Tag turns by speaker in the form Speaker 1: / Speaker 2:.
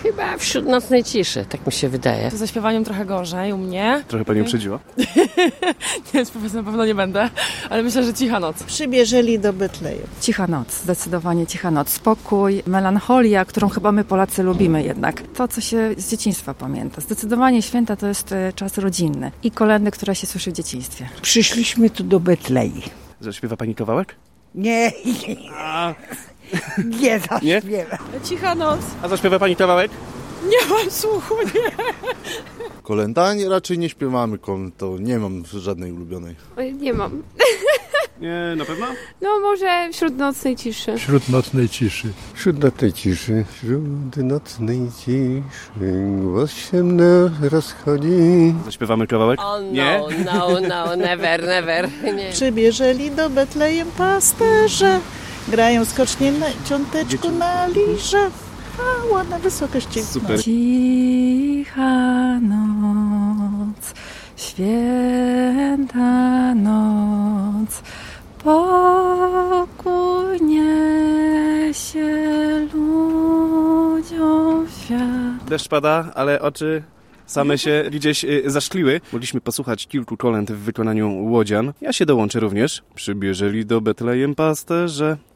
Speaker 1: Chyba wśród nocnej ciszy, tak mi się wydaje.
Speaker 2: Ze śpiewaniem trochę gorzej u mnie.
Speaker 3: Trochę pani uprzedziła.
Speaker 2: Nie, śpiewać na pewno nie będę, ale myślę, że cicha noc.
Speaker 4: Przybierzeli do Betlejem.
Speaker 5: Cicha noc, zdecydowanie cicha noc. Spokój, melancholia, którą chyba my Polacy lubimy jednak. To, co się z dzieciństwa pamięta. Zdecydowanie święta to jest czas rodzinny i kolędy, które się słyszy w dzieciństwie.
Speaker 6: Przyszliśmy tu do Betlei.
Speaker 3: Zaśpiewa pani kawałek?
Speaker 6: Nie, nie zaśpiewam.
Speaker 2: Cicha noc.
Speaker 3: A zaśpiewa pani kawałek?
Speaker 2: Nie mam słuchu, nie.
Speaker 7: Kolęda raczej nie śpiewamy kolęd, to nie mam żadnej ulubionej.
Speaker 8: Oj, nie mam.
Speaker 3: Nie, na pewno?
Speaker 8: No może wśród nocnej ciszy.
Speaker 9: Wśród nocnej ciszy.
Speaker 10: Wśród nocnej ciszy, wśród nocnej ciszy, głos się mną rozchodzi.
Speaker 3: Zaśpiewamy kawałek? Nie?
Speaker 1: No, never, nie.
Speaker 4: Przybierzeli do Betlejem pasterze, grają skocznie na ciąteczku na lirze. A ładna wysokość.
Speaker 3: Super.
Speaker 5: Cicha noc, święta noc, pokój niesie ludziom świat.
Speaker 3: Deszcz pada, ale oczy same się gdzieś zaszkliły. Mogliśmy posłuchać kilku kolęd w wykonaniu łodzian. Ja się dołączę również. Przybierzeli do Betlejem pasterze.